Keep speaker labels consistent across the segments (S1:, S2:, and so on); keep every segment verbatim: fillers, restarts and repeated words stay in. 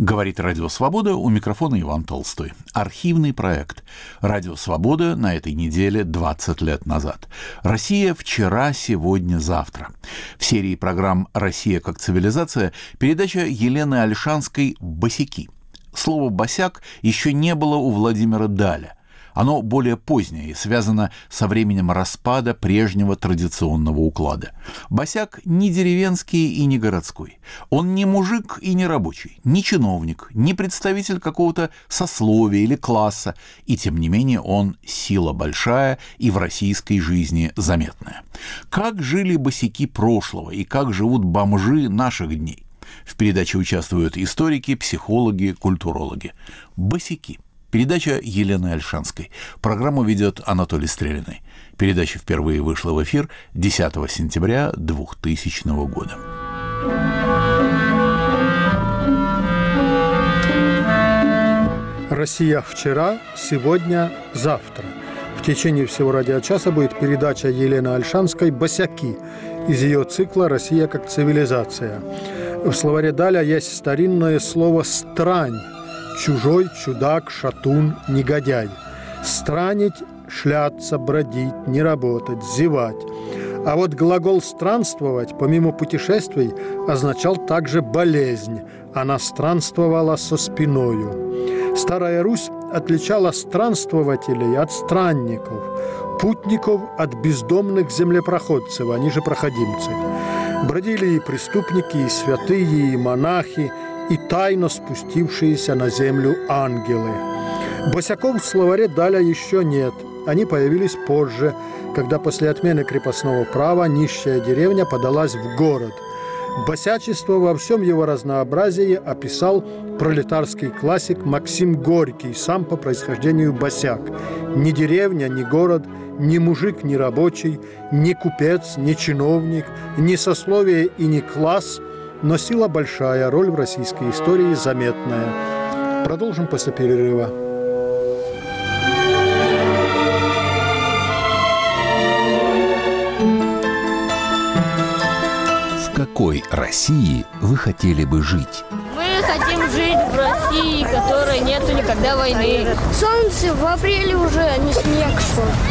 S1: Говорит Радио Свобода, у микрофона Иван Толстой. Архивный проект. Радио Свобода на этой неделе двадцать лет назад. Россия вчера, сегодня, завтра. В серии программ «Россия как цивилизация» передача Елены Ольшанской «Босяки». Слово «босяк» еще не было у Владимира Даля. Оно более позднее и связано со временем распада прежнего традиционного уклада. Босяк не деревенский и не городской. Он не мужик и не рабочий, не чиновник, не представитель какого-то сословия или класса, и тем не менее он сила большая и в российской жизни заметная. Как жили босяки прошлого и как живут бомжи наших дней? В передаче участвуют историки, психологи, культурологи. Босяки. Передача Елены Ольшанской. Программу ведет Анатолий Стрелиный. Передача впервые вышла в эфир десятого сентября двухтысячного года.
S2: Россия вчера, сегодня, завтра. В течение всего радиочаса будет передача Елены Ольшанской «Босяки» из ее цикла «Россия как цивилизация». В словаре Даля есть старинное слово «странь». Чужой, чудак, шатун, негодяй. Странить, шляться, бродить, не работать, зевать. А вот глагол «странствовать» помимо путешествий означал также болезнь. Она странствовала со спиною. Старая Русь отличала странствователей от странников, путников от бездомных землепроходцев, они же проходимцы. Бродили и преступники, и святые, и монахи, и тайно спустившиеся на землю ангелы. Босяков в словаре Даля еще нет. Они появились позже, когда после отмены крепостного права нищая деревня подалась в город. Босячество во всем его разнообразии описал пролетарский классик Максим Горький, сам по происхождению босяк. Ни деревня, ни город, ни мужик, ни рабочий, ни купец, ни чиновник, ни сословие и ни класс – но сила большая, роль в российской истории заметная. Продолжим после перерыва.
S1: В какой России вы хотели бы жить?
S3: Мы хотим жить в России, в которой нету никогда войны.
S4: Солнце в апреле уже, а не снег, что ли.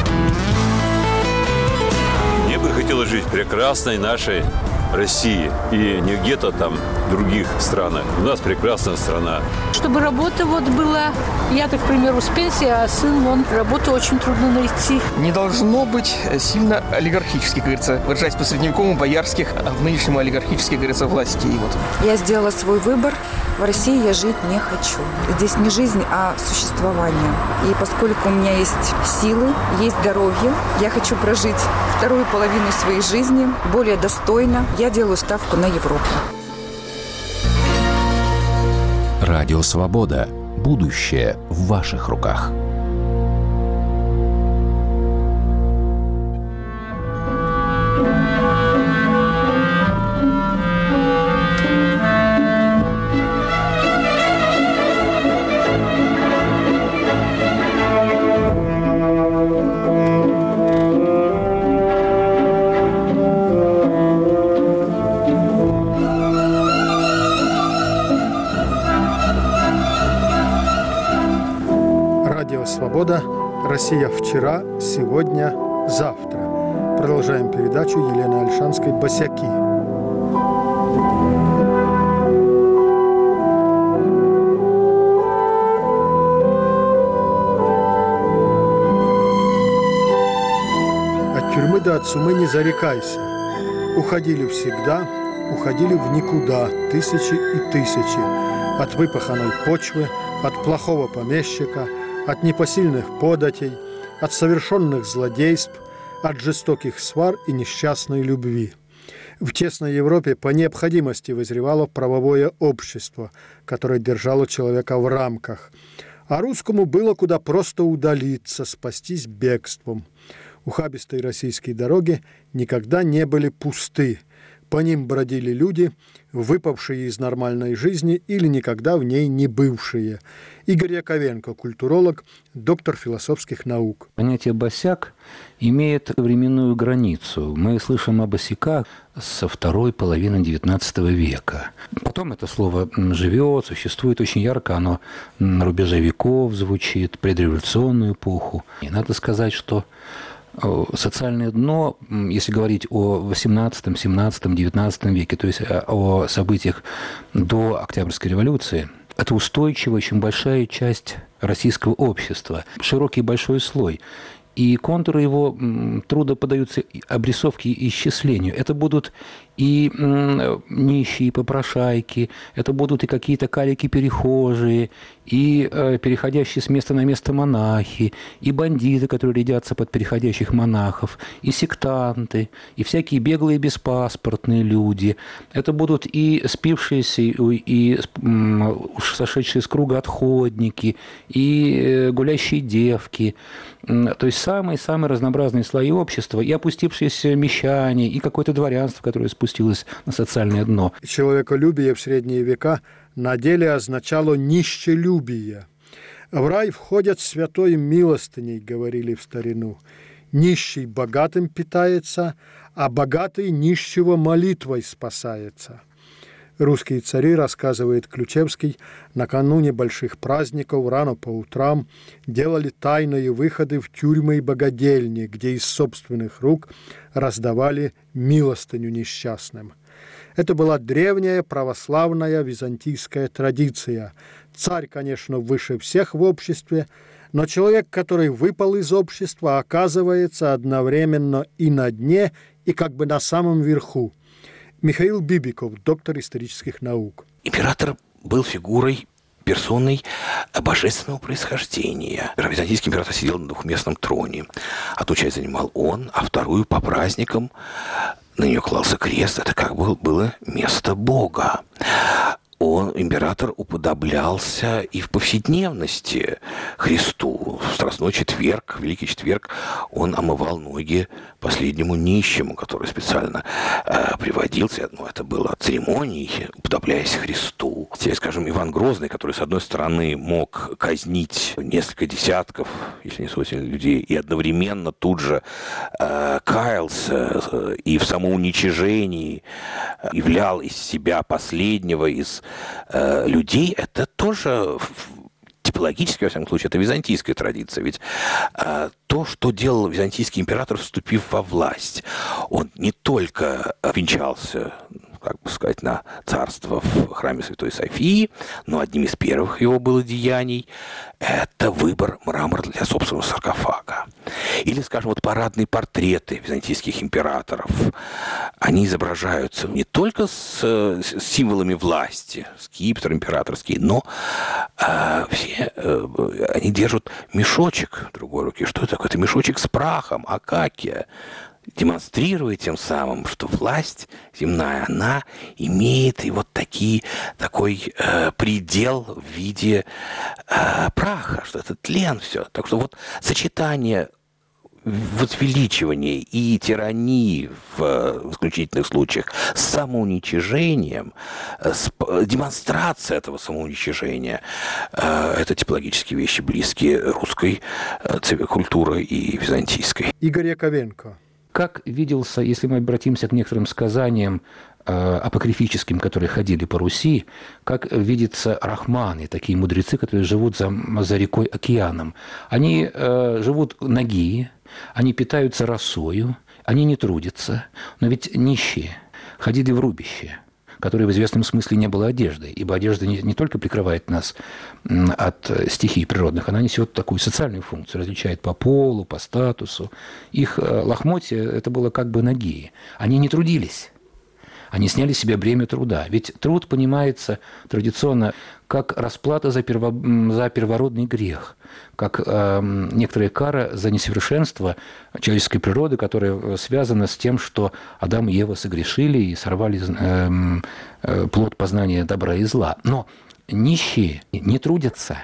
S5: Мне бы хотелось жить в прекрасной нашей России и не где-то там в других странах. У нас прекрасная страна.
S6: Чтобы работа вот была, я, так, к примеру, с пенсии, а сын, он, работу очень трудно найти.
S7: Не должно быть сильно олигархически, как говорится, выражаясь по-средневековому, боярских, а в нынешнем олигархических, как говорится, властей. Вот.
S8: Я сделала свой выбор. В России я жить не хочу. Здесь не жизнь, а существование. И поскольку у меня есть силы, есть здоровье, я хочу прожить вторую половину своей жизни более достойно. Я делаю ставку на Европу.
S1: Радио Свобода. Будущее в ваших руках.
S2: Свобода. Россия вчера, сегодня, завтра. Продолжаем передачу Елены Ольшанской «Босяки». От тюрьмы до от сумы не зарекайся. Уходили всегда, уходили в никуда тысячи и тысячи. От выпаханной почвы, от плохого помещика, от непосильных податей, от совершенных злодейств, от жестоких свар и несчастной любви. В тесной Европе по необходимости вызревало правовое общество, которое держало человека в рамках. А русскому было куда просто удалиться, спастись бегством. Ухабистые российские дороги никогда не были пусты. По ним бродили люди, выпавшие из нормальной жизни или никогда в ней не бывшие. Игорь Яковенко, культуролог, доктор философских наук.
S9: Понятие «босяк» имеет временную границу. Мы слышим о босяках со второй половины девятнадцатого века. Потом это слово живет, существует очень ярко, оно на рубеже веков звучит, предреволюционную эпоху. И надо сказать, что социальное дно, если говорить о восемнадцатом, семнадцатом, девятнадцатом веке, то есть о событиях до Октябрьской революции, это устойчивая, очень большая часть российского общества, широкий большой слой. И контуры его трудно поддаются обрисовке и исчислению. Это будут и нищие, и попрошайки, это будут и какие-то калики-перехожие, и э, переходящие с места на место монахи, и бандиты, которые рядятся под переходящих монахов, и сектанты, и всякие беглые беспаспортные люди. Это будут и спившиеся, и, и уж сошедшие с круга отходники, и гулящие девки. То есть самые-самые разнообразные слои общества, и опустившиеся мещане, и какое-то дворянство, которое спустилось на социальное дно.
S2: Человеколюбие в средние века на деле означало нищелюбие. В рай входят святой милостыней, говорили в старину. Нищий богатым питается, а богатый нищего молитвой спасается. Русские цари, рассказывает Ключевский, накануне больших праздников рано по утрам делали тайные выходы в тюрьмы и богадельни, где из собственных рук раздавали милостыню несчастным. Это была древняя православная византийская традиция. Царь, конечно, выше всех в обществе, но человек, который выпал из общества, оказывается одновременно и на дне, и как бы на самом верху. Михаил Бибиков, доктор исторических наук.
S10: Император был фигурой, персоной божественного происхождения. Византийский император сидел на двухместном троне. Одну часть занимал он, а вторую по праздникам на нее клался крест. Это как бы было место Бога. Он, император, уподоблялся и в повседневности Христу. В Страстной четверг, Великий четверг, он омывал ноги последнему нищему, который специально э, приводился. Ну, это было церемонией, уподобляясь Христу. Теперь, скажем, Иван Грозный, который, с одной стороны, мог казнить несколько десятков, если не сотен людей, и одновременно тут же э, каялся э, и в самоуничижении э, являл из себя последнего из э, людей, это тоже типологически, во всяком случае, это византийская традиция. Ведь э, то, что делал византийский император, вступив во власть, он не только венчался, как бы сказать, на царство в храме Святой Софии, но одним из первых его было деяний – это выбор мрамора для собственного саркофага. Или, скажем, вот парадные портреты византийских императоров. Они изображаются не только с, с символами власти, скипетр императорский, но э, все э, они держат мешочек в другой руке. Что это такое? Это мешочек с прахом, акакия. Демонстрируя тем самым, что власть земная, она имеет и вот такие, такой э, предел в виде э, праха, что это тлен все. Так что вот сочетание возвеличивания и тирании в, в исключительных случаях с самоуничижением, с, демонстрация этого самоуничижения, э, это типологические вещи, близкие русской э, культуры и византийской.
S2: Игорь Яковенко.
S9: Как виделся, если мы обратимся к некоторым сказаниям э, апокрифическим, которые ходили по Руси, как видятся рахманы, такие мудрецы, которые живут за, за рекой океаном. Они э, живут нагие, они питаются росою, они не трудятся, но ведь нищие, ходили в рубище, которой в известном смысле не было одежды, ибо одежда не, не только прикрывает нас от стихий природных, она несет такую социальную функцию, различает по полу, по статусу. Их лохмотья – это было как бы нагие. Они не трудились, они сняли с себя бремя труда. Ведь труд понимается традиционно как расплата за, перво, за первородный грех, как э, некоторая кара за несовершенство человеческой природы, которая связана с тем, что Адам и Ева согрешили и сорвали э, э, плод познания добра и зла. Но нищие не трудятся.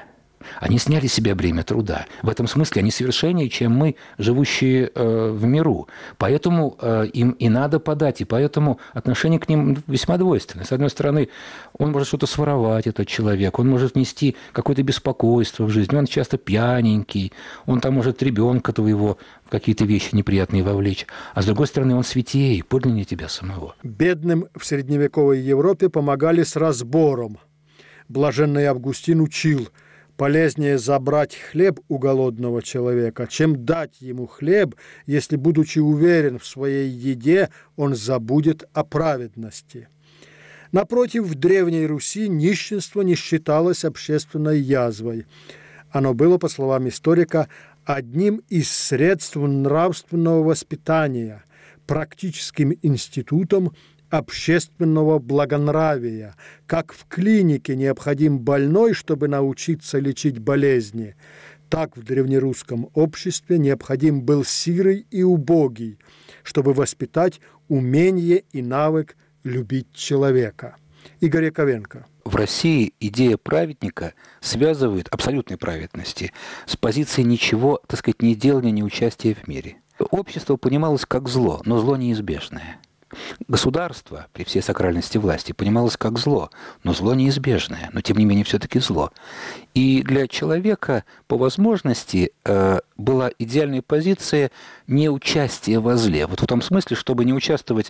S9: Они сняли с себя бремя труда. В этом смысле они совершеннее, чем мы, живущие э, в миру. Поэтому э, им и надо подать, и поэтому отношение к ним весьма двойственное. С одной стороны, он может что-то своровать, этот человек, он может внести какое-то беспокойство в жизнь, он часто пьяненький, он там может ребенка твоего в какие-то вещи неприятные вовлечь. А с другой стороны, он святей, подлиннее тебя самого.
S2: Бедным в средневековой Европе помогали с разбором. Блаженный Августин учил: полезнее забрать хлеб у голодного человека, чем дать ему хлеб, если, будучи уверен в своей еде, он забудет о праведности. Напротив, в Древней Руси нищенство не считалось общественной язвой. Оно было, по словам историка, одним из средств нравственного воспитания, практическим институтом общественного благонравия. Как в клинике необходим больной, чтобы научиться лечить болезни, так в древнерусском обществе необходим был сирый и убогий, чтобы воспитать умение и навык любить человека. Игорь Яковенко.
S9: В России идея праведника связывает абсолютной праведности с позицией ничего, так сказать, не делания, не участия в мире. Общество понималось как зло, но зло неизбежное. Государство, при всей сакральности власти, понималось как зло, но зло неизбежное, но тем не менее все-таки зло. И для человека по возможности э, была идеальная позиция неучастия во зле. Вот в том смысле, чтобы не участвовать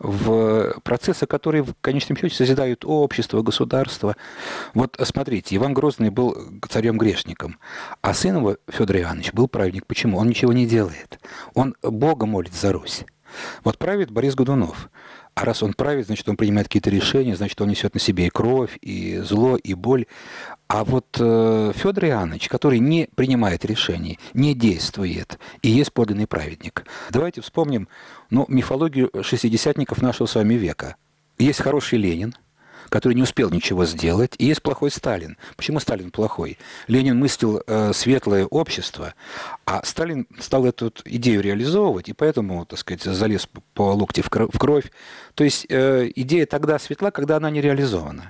S9: в процессы, которые в конечном счете созидают общество, государство. Вот смотрите, Иван Грозный был царем-грешником, а сын его, Федор Иоаннович, был праведник. Почему? Он ничего не делает. Он Бога молит за Русь. Вот правит Борис Годунов. А раз он правит, значит, он принимает какие-то решения, значит, он несет на себе и кровь, и зло, и боль. А вот э, Федор Иоаннович, который не принимает решений, не действует, и есть подлинный праведник. Давайте вспомним ну, мифологию шестидесятников нашего с вами века. Есть хороший Ленин, который не успел ничего сделать, и есть плохой Сталин. Почему Сталин плохой? Ленин мыслил э, светлое общество, а Сталин стал эту идею реализовывать, и поэтому, так сказать, залез по локти в кровь. То есть э, идея тогда светла, когда она не реализована.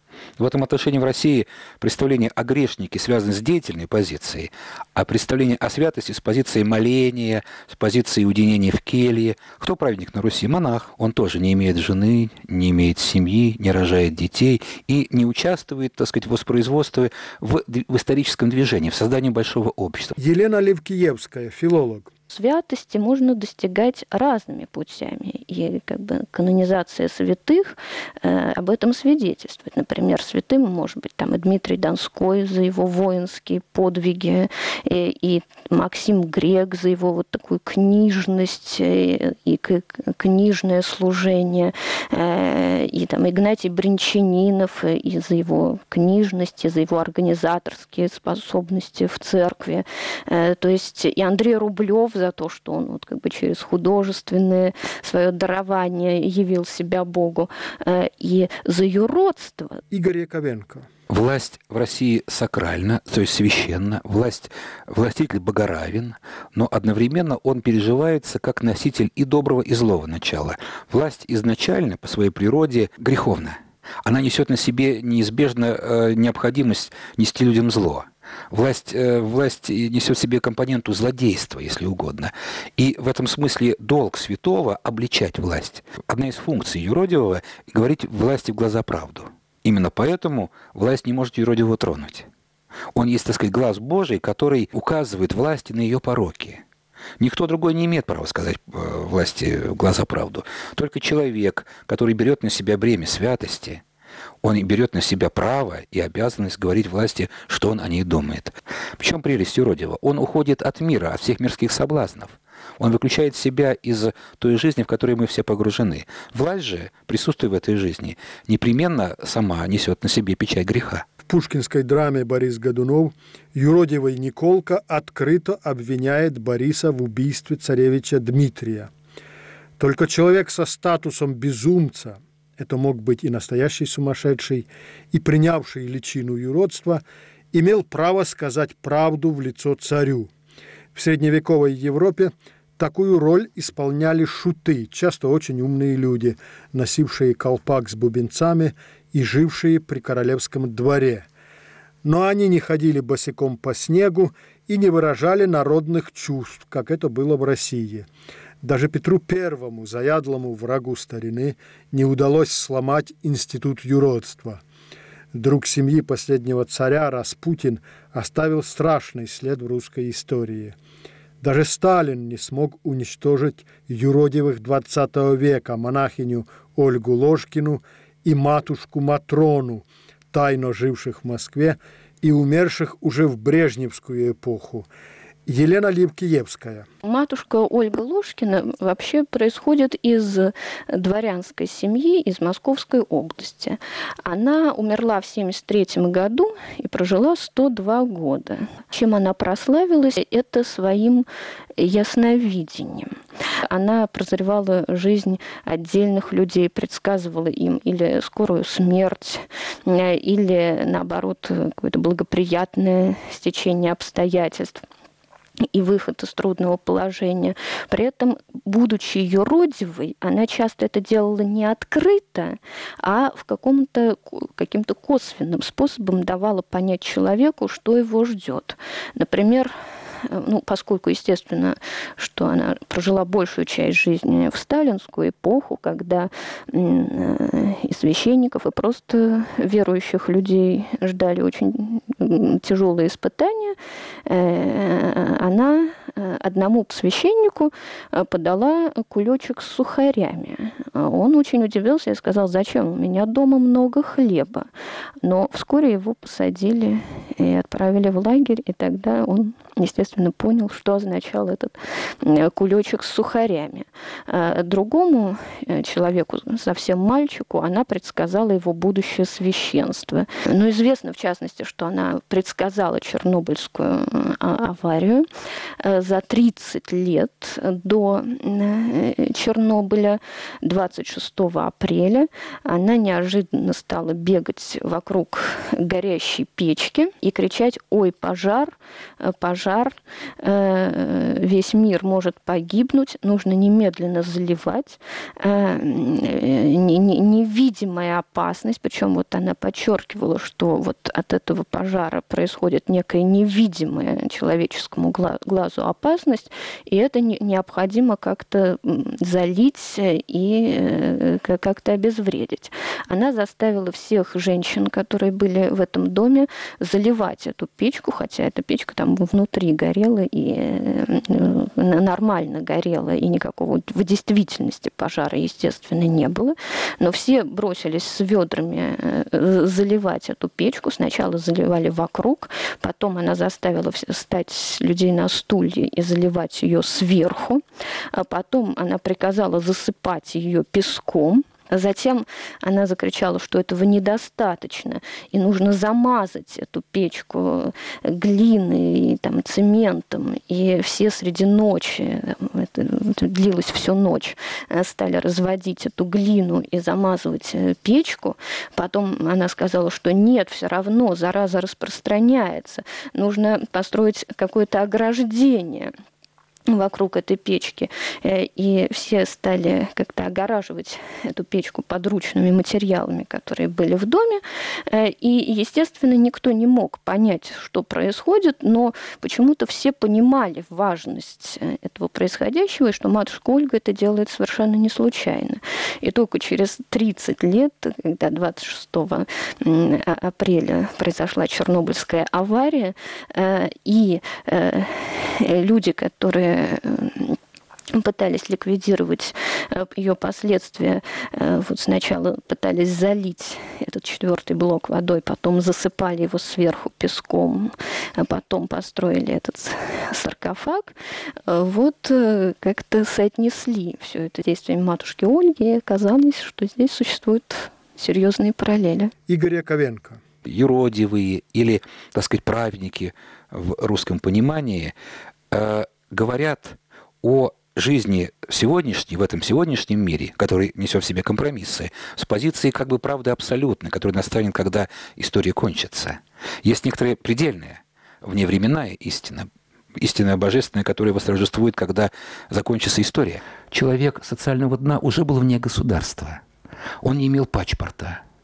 S9: В этом отношении в России представление о грешнике связано с деятельной позицией, а представление о святости с позицией моления, с позицией уединения в келье. Кто праведник на Руси? Монах. Он тоже не имеет жены, не имеет семьи, не рожает детей и не участвует, так сказать, в воспроизводстве в, в историческом движении, в создании большого общества.
S2: Елена Левкиевская, филолог.
S11: Святости можно достигать разными путями. И как бы канонизация святых э, об этом свидетельствует. Например, святым может быть там и Дмитрий Донской за его воинские подвиги, и, и Максим Грек за его вот такую книжность и, и книжное служение, э, и там Игнатий Бринчанинов и за его книжность, и за его организаторские способности в церкви. Э, то есть и Андрей Рублев за то, что он вот как бы через художественное свое дарование явил себя Богу, и за юродство.
S2: Игорь Яковенко.
S9: Власть в России сакральна, то есть священна, власть, властитель богоравен, но одновременно он переживается как носитель и доброго, и злого начала. Власть изначально по своей природе греховна. Она несет на себе неизбежно э, необходимость нести людям зло. Власть, э, власть несет в себе компоненту злодейства, если угодно. И в этом смысле долг святого – обличать власть. Одна из функций юродивого – говорить власти в глаза правду. Именно поэтому власть не может юродивого тронуть. Он есть, так сказать, глаз Божий, который указывает власти на ее пороки. Никто другой не имеет права сказать власти в глаза правду. Только человек, который берет на себя бремя святости, он берет на себя право и обязанность говорить власти, что он о ней думает. В чем прелесть юродивого? Он уходит от мира, от всех мирских соблазнов. Он выключает себя из той жизни, в которой мы все погружены. Власть же, присутствуя в этой жизни, непременно сама несет на себе печать греха.
S2: В пушкинской драме «Борис Годунов» юродивый Николка открыто обвиняет Бориса в убийстве царевича Дмитрия. Только человек со статусом безумца, это мог быть и настоящий сумасшедший, и принявший личину юродства, имел право сказать правду в лицо царю. В средневековой Европе такую роль исполняли шуты, часто очень умные люди, носившие колпак с бубенцами и жившие при королевском дворе. Но они не ходили босиком по снегу и не выражали народных чувств, как это было в России. Даже Петру Первому, заядлому врагу старины, не удалось сломать институт юродства. Друг семьи последнего царя Распутин оставил страшный след в русской истории. Даже Сталин не смог уничтожить юродивых двадцатого века монахиню Ольгу Ложкину и матушку Матрону, тайно живших в Москве и умерших уже в брежневскую эпоху. Елена Липкиевская.
S11: Матушка Ольга Ложкина вообще происходит из дворянской семьи, из Московской области. Она умерла в семьдесят третьем году и прожила сто два года. Чем она прославилась, это своим ясновидением. Она прозревала жизнь отдельных людей, предсказывала им или скорую смерть, или, наоборот, какое-то благоприятное стечение обстоятельств и выход из трудного положения. При этом, будучи юродивой, она часто это делала не открыто, а в каком-то, каким-то косвенным способом давала понять человеку, что его ждет. Например, ну, поскольку, естественно, что она прожила большую часть жизни в сталинскую эпоху, когда и священников, и просто верующих людей ждали очень тяжелые испытания, она одному священнику подала кулечек с сухарями. Он очень удивился и сказал: зачем? У меня дома много хлеба. Но вскоре его посадили и отправили в лагерь, и тогда он, естественно, понял, что означал этот кулечек с сухарями. Другому человеку, совсем мальчику, она предсказала его будущее священство. Но известно, в частности, что она предсказала Чернобыльскую аварию. За тридцать лет до Чернобыля, двадцать шестого апреля, она неожиданно стала бегать вокруг горящей печки и кричать: «Ой, пожар, пожар, весь мир может погибнуть, нужно немедленно заливать». Невидимая опасность, причем вот она подчеркивала, что вот от этого пожара происходит некая невидимая человеческому глазу опасность, и это необходимо как-то залить и как-то обезвредить. Она заставила всех женщин, которые были в этом доме, заливать эту печку, хотя эта печка там внутри горела и нормально горела, и никакого в действительности пожара, естественно, не было. Но все бросились с ведрами заливать эту печку. Сначала заливали вокруг, потом она заставила встать людей на стулья и заливать ее сверху, а потом она приказала засыпать ее песком. Затем она закричала, что этого недостаточно, и нужно замазать эту печку глиной и там, цементом. И все среди ночи, это, это длилось всю ночь, стали разводить эту глину и замазывать печку. Потом она сказала, что нет, все равно зараза распространяется, нужно построить какое-то ограждение вокруг этой печки, и все стали как-то огораживать эту печку подручными материалами, которые были в доме, и, естественно, никто не мог понять, что происходит, но почему-то все понимали важность этого происходящего, и что матушка Ольга это делает совершенно не случайно. И только через тридцать лет, когда двадцать шестого апреля произошла Чернобыльская авария, и люди, которые пытались ликвидировать ее последствия. Вот сначала пытались залить этот четвертый блок водой, потом засыпали его сверху песком, а потом построили этот саркофаг. Вот как-то соотнесли все это действием матушки Ольги, и оказалось, что здесь существуют серьезные параллели.
S2: Игорь Яковенко.
S9: Юродивые или, так сказать, праведники в русском понимании э, говорят о жизни сегодняшней, в этом сегодняшнем мире, который несет в себе компромиссы, с позиции как бы правды абсолютной, которая настанет, когда история кончится. Есть некоторая предельная, вневременная истина, истинная божественная, которая восторжествует, когда закончится история. Человек социального дна уже был вне государства. Он не имел паспорта.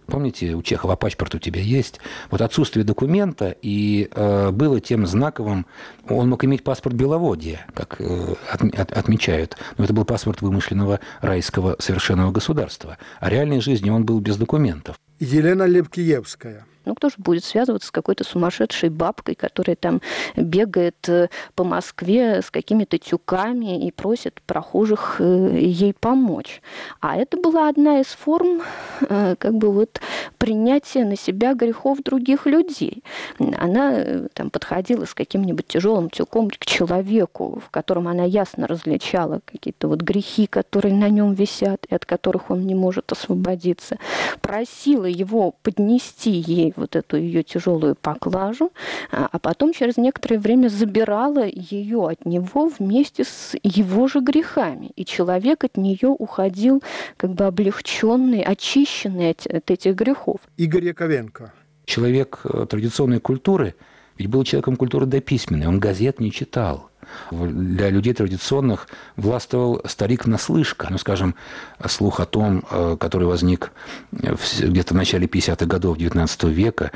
S9: Помните, у Чехова паспорт у тебя есть? Вот отсутствие документа и э, было тем знаковым. Он мог иметь паспорт беловодья, как э, от, от, отмечают, но это был паспорт вымышленного райского совершенного государства. А реальной жизни он был без документов.
S2: Елена Лебкиевская.
S11: Ну, кто же будет связываться с какой-то сумасшедшей бабкой, которая там бегает по Москве с какими-то тюками и просит прохожих ей помочь? А это была одна из форм как бы вот принятия на себя грехов других людей. Она там подходила с каким-нибудь тяжелым тюком к человеку, в котором она ясно различала какие-то вот грехи, которые на нем висят и от которых он не может освободиться. Просила его поднести ей вот эту ее тяжелую поклажу, а потом через некоторое время забирала ее от него вместе с его же грехами. И человек от нее уходил как бы облегченный, очищенный от, от этих грехов.
S2: Игорь Яковенко.
S9: Человек традиционной культуры ведь был человеком культуры дописьменной, он газет не читал. Для людей традиционных властвовал старик-наслышка. Ну, скажем, слух о том, который возник где-то в начале пятидесятых годов девятнадцатого века,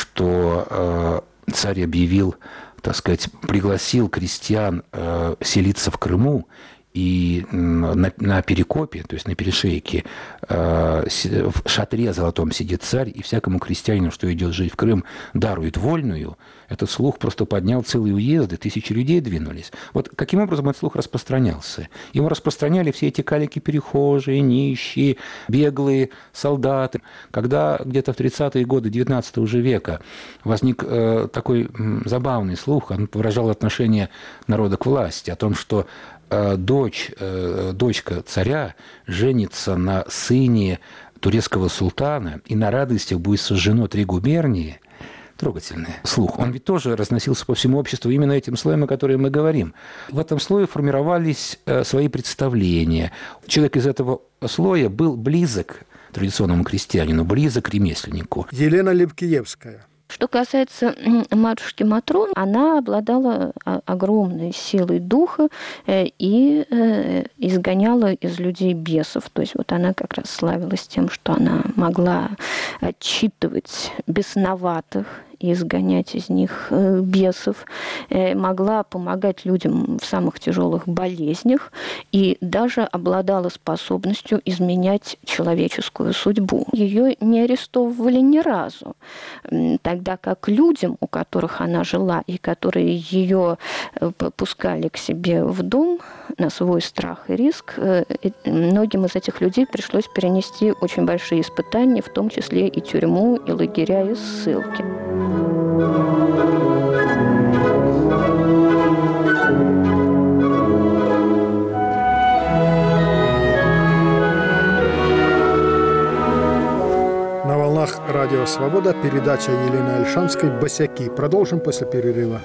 S9: что царь объявил, так сказать, пригласил крестьян селиться в Крыму, и на, на Перекопе, то есть на перешейке, э, в шатре золотом сидит царь, и всякому крестьянину, что идет жить в Крым, дарует вольную. Этот слух просто поднял целые уезды, тысячи людей двинулись. Вот каким образом этот слух распространялся? Его распространяли все эти калики-перехожие, нищие, беглые солдаты. Когда где-то в тридцатые годы девятнадцатого уже века возник э, такой м, забавный слух, он выражал отношение народа к власти, о том, что Дочь, дочка царя женится на сыне турецкого султана, и на радостях будет сожжено три губернии. Трогательный слух. Он ведь тоже разносился по всему обществу именно этим слоем, о котором мы говорим. В этом слое формировались свои представления. Человек из этого слоя был близок традиционному крестьянину, близок к ремесленнику.
S2: Елена Лебкиевская.
S11: Что касается матушки Матроны, она обладала огромной силой духа и изгоняла из людей бесов. То есть вот она как раз славилась тем, что она могла отчитывать бесноватых и изгонять из них бесов, могла помогать людям в самых тяжелых болезнях и даже обладала способностью изменять человеческую судьбу. Ее не арестовывали ни разу, тогда как людям, у которых она жила и которые ее пускали к себе в дом на свой страх и риск, многим из этих людей пришлось перенести очень большие испытания, в том числе и тюрьму, и лагеря, и ссылки.
S2: На волнах Радио Свобода передача Елены Ольшанской «Босяки». Продолжим после перерыва.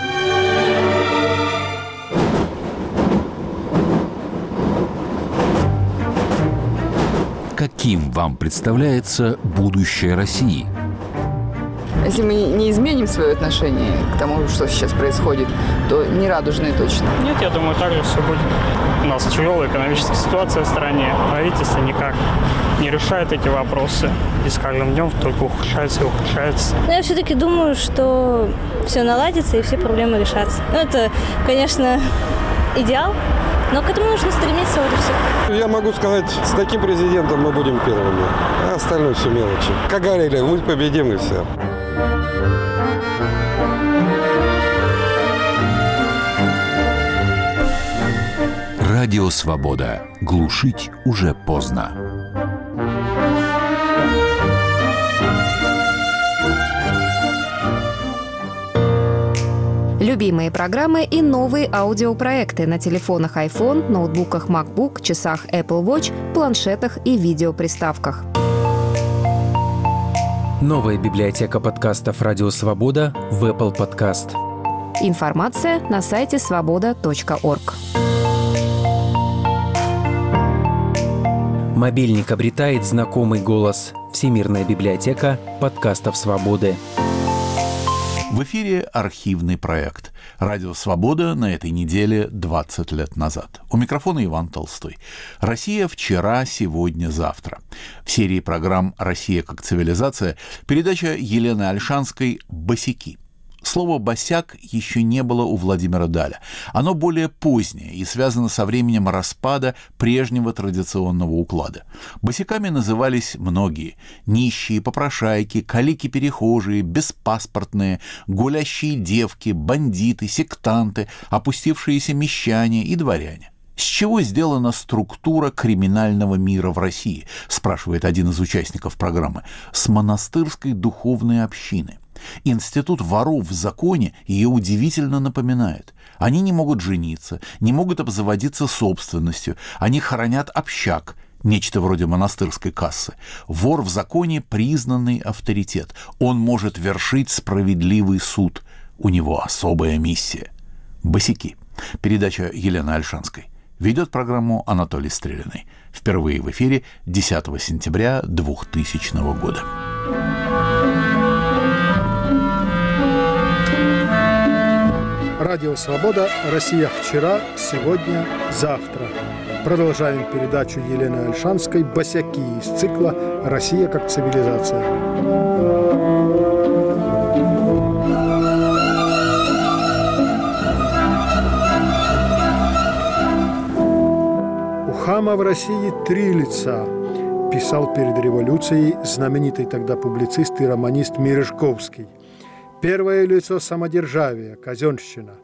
S12: Каким вам представляется будущее России?
S8: Если мы не изменим свое отношение к тому, что сейчас происходит, то не радужные точно.
S13: Нет, я думаю, так же все будет. У нас тяжелая экономическая ситуация в стране. Правительство никак не решает эти вопросы. И с каждым днем только ухудшается и ухудшается.
S14: Но я все-таки думаю, что все наладится и все проблемы решатся. Ну, это, конечно, идеал, но к этому нужно стремиться вот и все.
S15: Я могу сказать, с таким президентом мы будем первыми, а остальное все мелочи. Как говорили, мы победим и все.
S12: Радио Свобода. Глушить уже поздно.
S16: Любимые программы и новые аудиопроекты на телефонах iPhone, ноутбуках MacBook, часах Apple Watch, планшетах и видеоприставках.
S17: Новая библиотека подкастов «Радио Свобода» в Apple Podcast.
S16: Информация на сайте свобода точка орг.
S17: Мобильник обретает знакомый голос. Всемирная библиотека подкастов «Свободы».
S1: В эфире архивный проект. Радио «Свобода» на этой неделе двадцать лет назад. У микрофона Иван Толстой. Россия вчера, сегодня, завтра. В серии программ «Россия как цивилизация» передача Елены Ольшанской «Босяки». Слово «босяк» еще не было у Владимира Даля. Оно более позднее и связано со временем распада прежнего традиционного уклада. Босяками назывались многие – нищие, попрошайки, калики-перехожие, беспаспортные, гулящие девки, бандиты, сектанты, опустившиеся мещане и дворяне. «С чего сделана структура криминального мира в России?» – спрашивает один из участников программы. «С монастырской духовной общины». Институт воров в законе ее удивительно напоминает. Они не могут жениться, не могут обзаводиться собственностью, они хранят общак, нечто вроде монастырской кассы. Вор в законе – признанный авторитет. Он может вершить справедливый суд. У него особая миссия. «Босяки». Передача Елены Ольшанской. Ведет программу Анатолий Стрелиный. Впервые в эфире десятого сентября двухтысячного года.
S2: Радио «Свобода», Россия вчера, сегодня, завтра. Продолжаем передачу Елены Ольшанской «Босяки» из цикла «Россия как цивилизация». У хама в России три лица, писал перед революцией знаменитый тогда публицист и романист Мережковский. Первое лицо самодержавия, казенщина.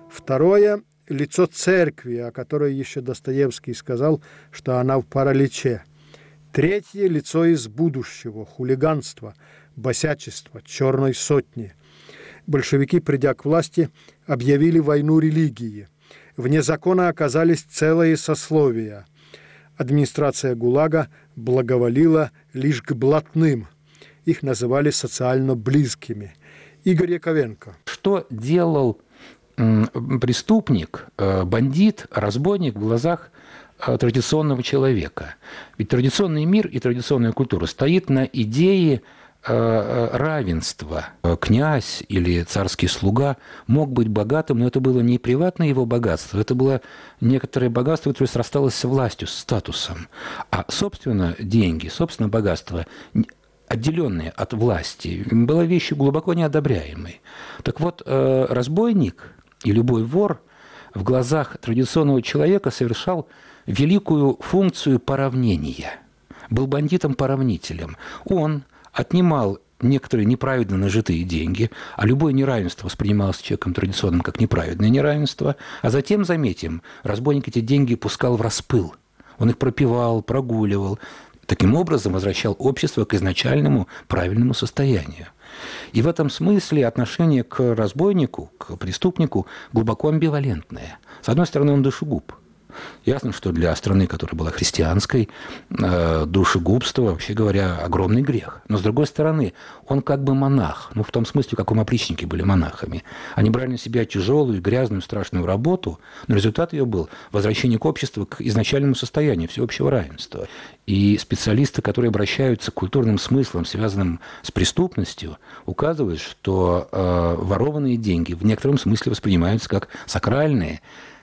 S2: Второе – лицо церкви, о которой еще Достоевский сказал, что она в параличе. Третье – лицо из будущего, хулиганство, босячество, черной сотни. Большевики, придя к власти, объявили войну религии. Вне закона оказались целые сословия. Администрация ГУЛАГа благоволила лишь к блатным. Их называли социально близкими. Игорь Яковенко.
S9: Что делал м, преступник, э, бандит, разбойник в глазах э, традиционного человека? Ведь традиционный мир и традиционная культура стоит на идее э, равенства. Князь или царский слуга мог быть богатым, но это было не приватное его богатство, это было некоторое богатство, которое срасталось с властью, с статусом. А, собственно, деньги, собственно, богатство – отделенные от власти, была вещью глубоко неодобряемой. Так вот, разбойник и любой вор в глазах традиционного человека совершал великую функцию поравнения. Был бандитом-поравнителем. Он отнимал некоторые неправедно нажитые деньги, а любое неравенство воспринималось человеком традиционным как неправедное неравенство, а затем, заметим, разбойник эти деньги пускал в распыл. Он их пропивал, прогуливал, таким образом возвращал общество к изначальному правильному состоянию. И в этом смысле отношение к разбойнику, к преступнику глубоко амбивалентное. С одной стороны, он душегуб. Ясно, что для страны, которая была христианской, душегубство, вообще говоря, огромный грех. Но, с другой стороны, он как бы монах. Ну, в том смысле, как опричники были монахами. Они брали на себя тяжелую, грязную, страшную работу, но результат ее был возвращение к обществу к изначальному состоянию всеобщего равенства. И специалисты, которые обращаются к культурным смыслам, связанным с преступностью, указывают, что э, ворованные деньги в некотором смысле воспринимаются как сакральные.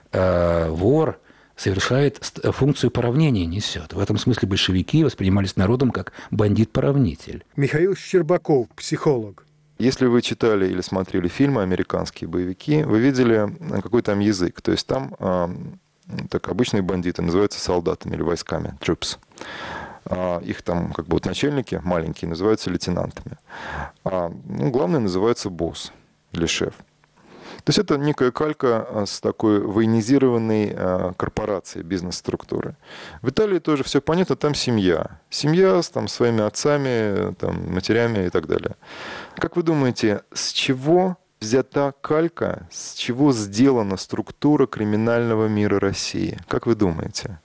S9: Э, вор совершает функцию поравнения, несет. В этом смысле большевики воспринимались народом как бандит-поравнитель.
S2: Михаил Щербаков, психолог.
S18: Если вы читали или смотрели фильмы американские, боевики, вы видели, какой там язык. То есть там э, так обычные бандиты называются солдатами или войсками, troops. А их там как бы вот начальники маленькие называются лейтенантами. А ну, главный называется босс или шеф. То есть это некая калька с такой военизированной корпорацией, бизнес-структуры. В Италии тоже все понятно, там семья. Семья с там, своими отцами, там, матерями и так далее. Как вы думаете, с чего взята калька, с чего сделана структура криминального мира России? Как вы думаете?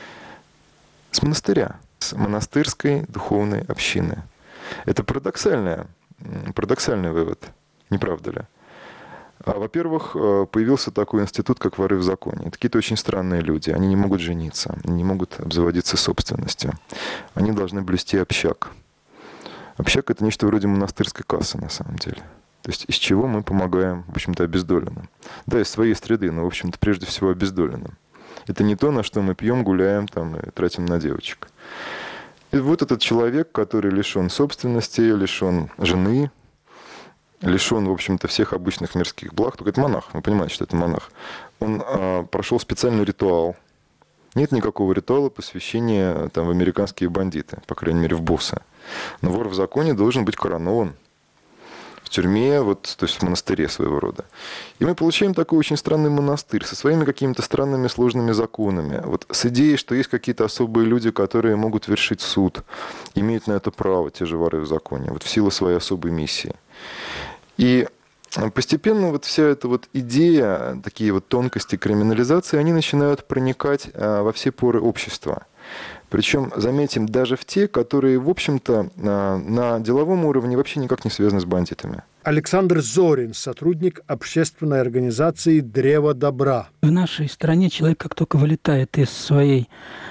S18: С монастыря, с монастырской духовной общины. Это парадоксальный, парадоксальный вывод, не правда ли? Во-первых, появился такой институт, как воры в законе. Это какие-то очень странные люди. Они не могут жениться, они не могут обзаводиться собственностью. Они должны блюсти общак. Общак – это нечто вроде монастырской кассы, на самом деле. То есть из чего мы помогаем, в общем-то, обездоленным. Да, из своей среды, но, в общем-то, прежде всего обездоленным. Это не то, на что мы пьем, гуляем там, и тратим на девочек. И вот этот человек, который лишен собственности, лишен жены, лишен, в общем-то, всех обычных мирских благ, только это монах, вы понимаете, что это монах, он а, прошел специальный ритуал. Нет никакого ритуала посвящения там, в американские бандиты, по крайней мере, в боссы. Но вор в законе должен быть коронован в тюрьме, вот, то есть в монастыре своего рода. И мы получаем такой очень странный монастырь со своими какими-то странными сложными законами. Вот с идеей, что есть какие-то особые люди, которые могут вершить суд, имеют на это право, те же воры в законе, вот в силу своей особой миссии. И постепенно вот вся эта вот идея, такие вот тонкости криминализации, они начинают проникать во все поры общества. Причем, заметим, даже в те, которые, в общем-то, на деловом уровне вообще никак не связаны с бандитами.
S2: Александр Зорин, сотрудник общественной организации «Древо добра».
S19: В нашей стране человек, как только вылетает из своей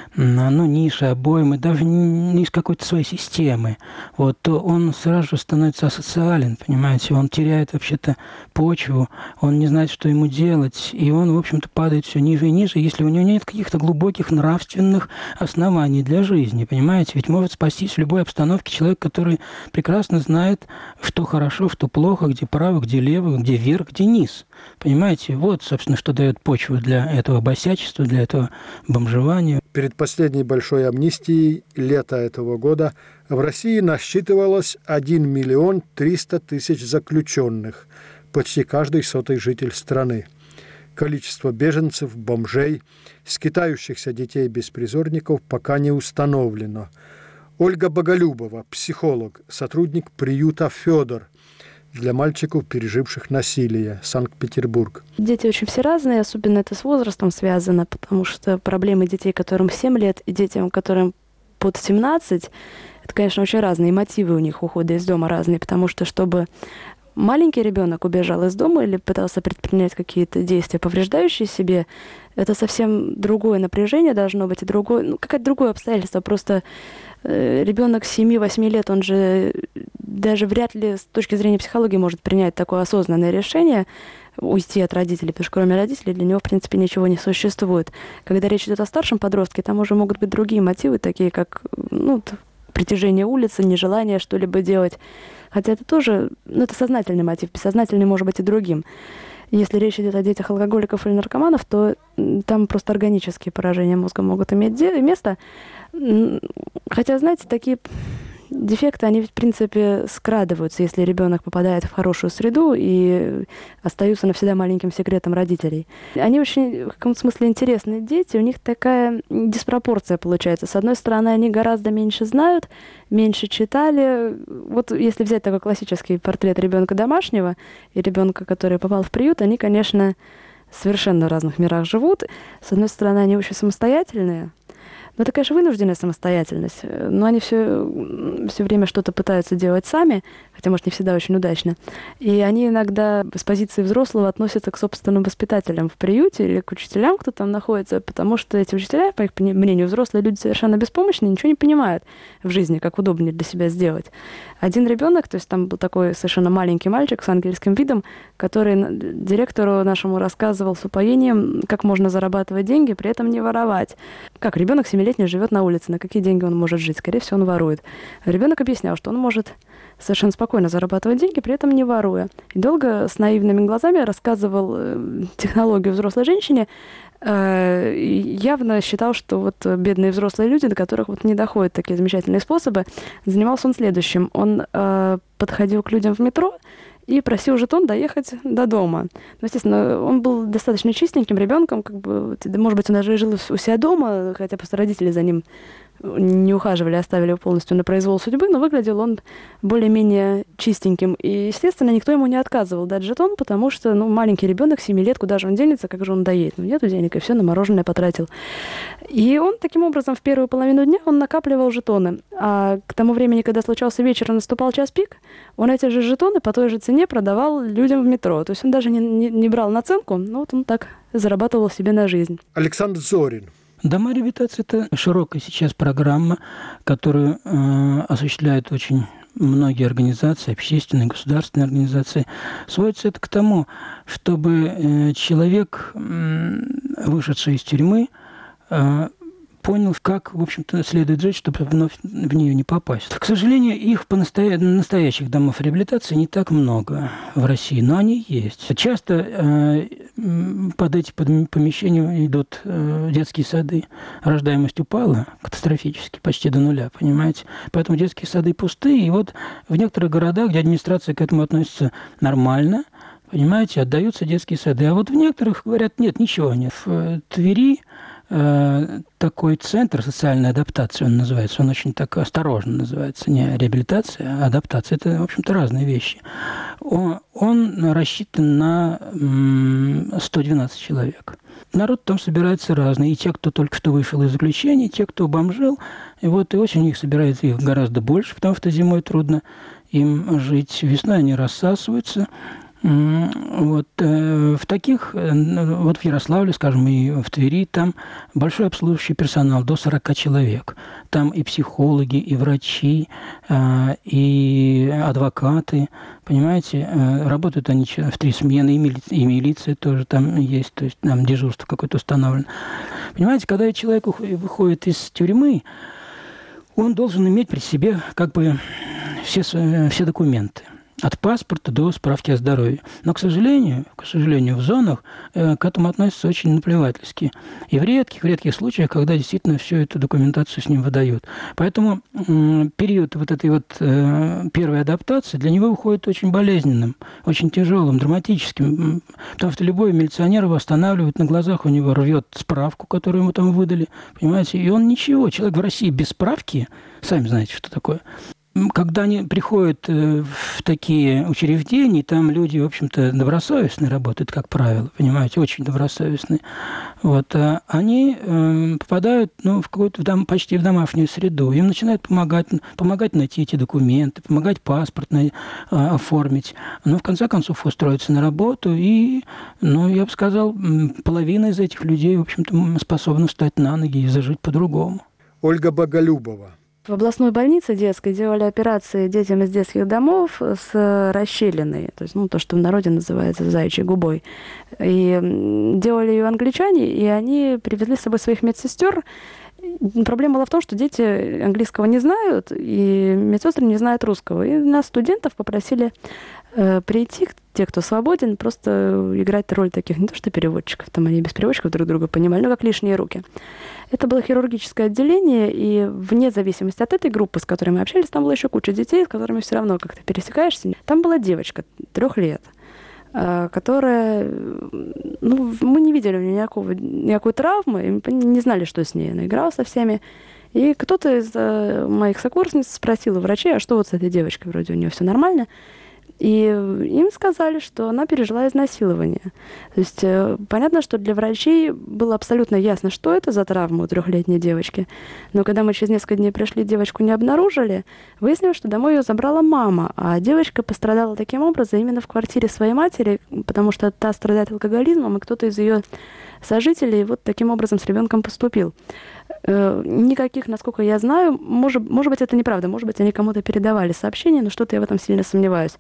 S19: ну, ниши, обоймы, даже не из какой-то своей системы, вот, то он сразу же становится асоциален, понимаете, он теряет вообще-то почву, он не знает, что ему делать, и он, в общем-то, падает все ниже и ниже, если у него нет каких-то глубоких нравственных оснований для жизни, понимаете, ведь может спастись в любой обстановке человек, который прекрасно знает, что хорошо, что плохо, где право, где лево, где вверх, где низ. Понимаете, вот, собственно, что дает почву для этого босячества, для этого бомжевания.
S2: Перед последней большой амнистией лета этого года в России насчитывалось один миллион триста тысяч заключенных, почти каждый сотый житель страны. Количество беженцев, бомжей, скитающихся детей-беспризорников пока не установлено. Ольга Боголюбова, психолог, сотрудник приюта «Федор» для мальчиков, переживших насилие, Санкт-Петербург.
S20: Дети очень все разные, особенно это с возрастом связано, потому что проблемы детей, которым семь лет, и детям, которым под семнадцать, это, конечно, очень разные. И мотивы у них ухода из дома разные, потому что, чтобы маленький ребенок убежал из дома или пытался предпринять какие-то действия, повреждающие себе, это совсем другое напряжение должно быть, и другое, ну, какое-то другое обстоятельство. Просто э, ребенок семи-восьми лет, он же даже вряд ли с точки зрения психологии может принять такое осознанное решение, уйти от родителей, потому что кроме родителей для него, в принципе, ничего не существует. Когда речь идет о старшем подростке, там уже могут быть другие мотивы, такие как ну, притяжение улицы, нежелание что-либо делать. Хотя это тоже, ну, это сознательный мотив, бессознательный может быть и другим. Если речь идет о детях алкоголиков или наркоманов, то там просто органические поражения мозга могут иметь место. Хотя, знаете, такие дефекты, они, в принципе, скрадываются, если ребенок попадает в хорошую среду и остаются навсегда маленьким секретом родителей. Они очень, в каком-то смысле, интересные дети, у них такая диспропорция получается. С одной стороны, они гораздо меньше знают, меньше читали. Вот если взять такой классический портрет ребенка домашнего и ребенка, который попал в приют, они, конечно, совершенно в разных мирах живут. С одной стороны, они очень самостоятельные. Но это, конечно, вынужденная самостоятельность. Но они все, все время что-то пытаются делать сами, хотя, может, не всегда очень удачно. И они иногда с позиции взрослого относятся к собственным воспитателям в приюте или к учителям, кто там находится, потому что эти учителя, по их мнению, взрослые люди совершенно беспомощные, ничего не понимают в жизни, как удобнее для себя сделать. Один ребенок, то есть там был такой совершенно маленький мальчик с ангельским видом, который директору нашему рассказывал с упоением, как можно зарабатывать деньги, при этом не воровать. Как ребенок семилетний живет на улице, на какие деньги он может жить? Скорее всего, он ворует. Ребенок объяснял, что он может совершенно спокойно зарабатывать деньги, при этом не воруя. И долго с наивными глазами рассказывал технологию взрослой женщине, явно считал, что вот бедные взрослые люди, до которых вот не доходят такие замечательные способы, занимался он следующим. Он э, подходил к людям в метро и просил жетон доехать до дома. Ну, естественно, он был достаточно чистеньким ребенком, как бы, может быть, он даже жил у себя дома, хотя просто родители за ним не ухаживали, оставили его полностью на произвол судьбы, но выглядел он более-менее чистеньким. И, естественно, никто ему не отказывал дать жетон, потому что, ну, маленький ребенок, семи лет, куда же он денется, как же он доедет? Ну, нету денег, и все на мороженое потратил. И он таким образом в первую половину дня он накапливал жетоны. А к тому времени, когда случался вечер и наступал час пик, он эти же жетоны по той же цене продавал людям в метро. То есть он даже не, не, не брал наценку, но вот он так зарабатывал себе на жизнь.
S2: Александр Зорин.
S19: Дома реабилитации – это широкая сейчас программа, которую э, осуществляют очень многие организации, общественные, государственные организации, сводится это к тому, чтобы человек, вышедший из тюрьмы, понял, как, в общем-то, следует жить, чтобы вновь в нее не попасть. К сожалению, их по настоя... настоящих домов реабилитации не так много в России, но они есть. Часто э, под эти помещения идут э, детские сады. Рождаемость упала катастрофически, почти до нуля, понимаете? Поэтому детские сады пустые. И вот в некоторых городах, где администрация к этому относится нормально, понимаете, отдаются детские сады. А вот в некоторых говорят, нет, ничего нет. В Твери такой центр социальной адаптации, он называется, он очень так осторожно называется, не реабилитация, а адаптация. Это, в общем-то, разные вещи. Он, он рассчитан на сто двенадцать человек. Народ там собирается разный. И те, кто только что вышел из заключения, и те, кто бомжил. И вот и осенью их собирается их гораздо больше, потому что зимой трудно им жить. Весной они рассасываются. Вот э, в таких, э, вот в Ярославле, скажем, и в Твери, там большой обслуживающий персонал, до сорока человек. Там и психологи, и врачи, э, и адвокаты, понимаете, э, работают они в три смены, и, мили, и милиция тоже там есть, то есть там дежурство какое-то установлено. Понимаете, когда человек выходит из тюрьмы, он должен иметь при себе как бы все, все документы. От паспорта до справки о здоровье. Но, к сожалению, к сожалению, в зонах э, к этому относятся очень наплевательски. И в редких, в редких случаях, когда действительно всю эту документацию с ним выдают. Поэтому э, период вот этой вот э, первой адаптации для него выходит очень болезненным, очень тяжелым, драматическим. Потому что любой милиционер его останавливает на глазах, у него рвет справку, которую ему там выдали. Понимаете? И он ничего. Человек в России без справки, сами знаете, что такое. Когда они приходят в такие учреждения, там люди, в общем-то, добросовестные работают, как правило, понимаете, очень добросовестные. Вот, а они э, попадают ну, в какую-то дом, почти в домашнюю среду. Им начинают помогать, помогать найти эти документы, помогать паспорт на, э, оформить. Но, в конце концов, устроиться на работу. И, ну, я бы сказал, половина из этих людей, в общем-то, способна встать на ноги и зажить по-другому.
S2: Ольга Боголюбова.
S20: В областной больнице детской делали операции детям из детских домов с расщелиной, то есть ну, то, что в народе называется заячьей губой. И делали ее англичане, и они привезли с собой своих медсестер. Проблема была в том, что дети английского не знают, и медсестры не знают русского. И нас, студентов, попросили э, прийти, те, кто свободен, просто играть роль таких, не то что переводчиков, там они без переводчиков друг друга понимали, но как лишние руки. Это было хирургическое отделение, и вне зависимости от этой группы, с которой мы общались, там была еще куча детей, с которыми все равно как-то пересекаешься. Там была девочка трех лет, которая, ну, мы не видели у нее никакого, никакой травмы, не знали, что с ней. Она играла со всеми. И кто-то из моих сокурсниц спросил у врачей, а что вот с этой девочкой, вроде у нее все нормально. И им сказали, что она пережила изнасилование. То есть понятно, что для врачей было абсолютно ясно, что это за травма у трехлетней девочки. Но когда мы через несколько дней пришли, девочку не обнаружили, выяснилось, что домой ее забрала мама. А девочка пострадала таким образом именно в квартире своей матери, потому что та страдает алкоголизмом, и кто-то из ее сожителей вот таким образом с ребенком поступил. Никаких, насколько я знаю, может, может быть, это неправда, может быть, они кому-то передавали сообщения, но что-то я в этом сильно сомневаюсь.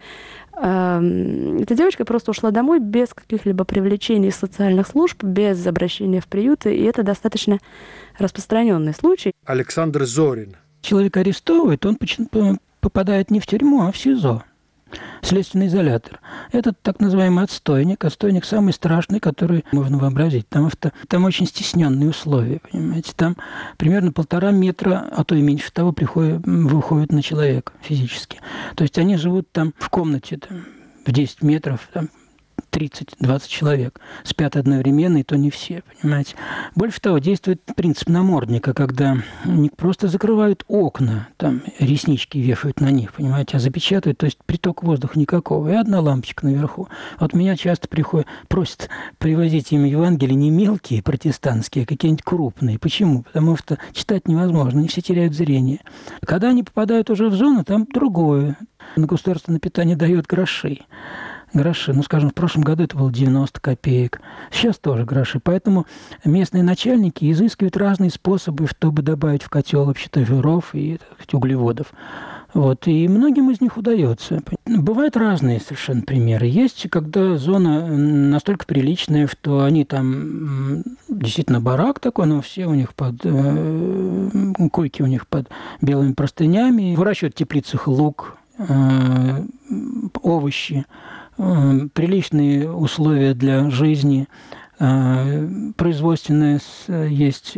S20: Эта девочка просто ушла домой без каких-либо привлечений социальных служб, без обращения в приюты, и это достаточно распространенный случай.
S2: Александр Зорин.
S19: Человека арестовывают, он попадает не в тюрьму, а в СИЗО. Следственный изолятор. Это так называемый отстойник. Отстойник самый страшный, который можно вообразить. Потому что там очень стесненные условия, понимаете. Там примерно полтора метра, а то и меньше того, приходит, выходит на человека физически. То есть они живут там в комнате там, в десять метров, там, тридцать-двадцать человек. Спят одновременно, и то не все, понимаете. Больше того, действует принцип намордника, когда не просто закрывают окна, там реснички вешают на них, понимаете, а запечатывают, то есть приток воздуха никакого, и одна лампочка наверху. Вот меня часто приходят, просят привозить им Евангелие не мелкие протестантские, а какие-нибудь крупные. Почему? Потому что читать невозможно, они все теряют зрение. Когда они попадают уже в зону, там другое. На государственное питание дает гроши. Гроши. Ну, скажем, в прошлом году это было девяносто копеек. Сейчас тоже гроши. Поэтому местные начальники изыскивают разные способы, чтобы добавить в котел вообще-то жиров и так сказать, углеводов. Вот, и многим из них удается. Бывают разные совершенно примеры. Есть, когда зона настолько приличная, что они там действительно барак такой, но все у них под э, койки у них под белыми простынями. Выращивают в теплицах лук, э, овощи, э, приличные условия для жизни. Производственная есть